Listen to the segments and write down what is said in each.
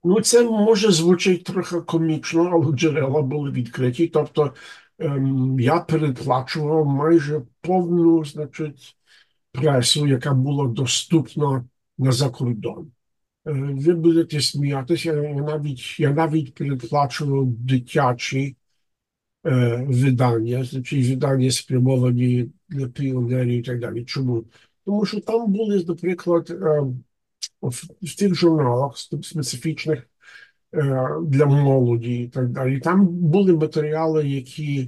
Ну, це може звучить трохи комічно, але джерела були відкриті. Тобто я передплачував майже повну, значить, пресу, яка була доступна на закордон. Ви будете сміятися, я навіть передплачував дитячі видання, значить видання спрямовані для піонерів і так далі. Чому? Тому що там були, наприклад, в тих журналах специфічних для молоді і так далі. Там були матеріали, які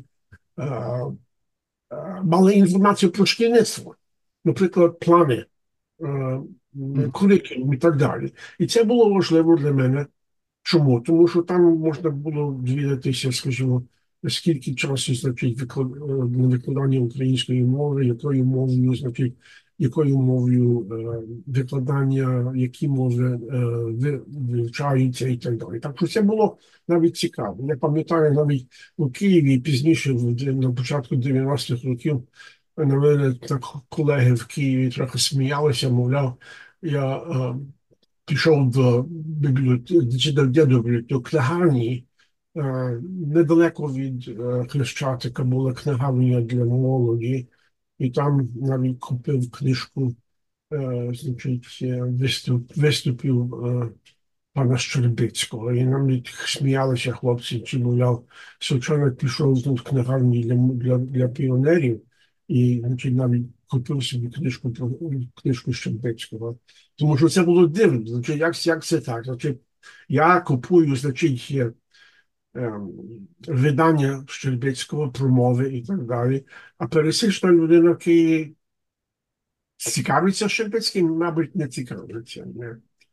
мали інформацію про шкільництво, наприклад, плани, е, Мгм. курикулум і так далі. І це було важливо для мене. Чому? Тому що там можна було довідатися, скажімо, скільки часу, значить, на викладання української мови, якою мовою, значить, якою мовою викладання, які мови вивчаються і так далі. Так що це було навіть цікаво. Я пам'ятаю навіть у Києві пізніше, на початку 90-х років, на мене так колеги в Києві трохи сміялися, мовляв, я пішов до бібліотеки чи до книгарні. Недалеко від Хрещатика була книгарня для молоді, і там навіть купив книжку, значить, виступів пана Щербицького. І навіть сміялися хлопці, чи мовляв, Сочонок пішов тут в книгарні для піонерів, і значить, навіть купив собі книжку Щербицького. Тому що це було дивно. Значить, як це так? Значить, я купую, значить, ем, видання Щербицького, промови і так далі, а пересічна людина, який цікавиться Щербицьким, мабуть, не цікавиться. Не?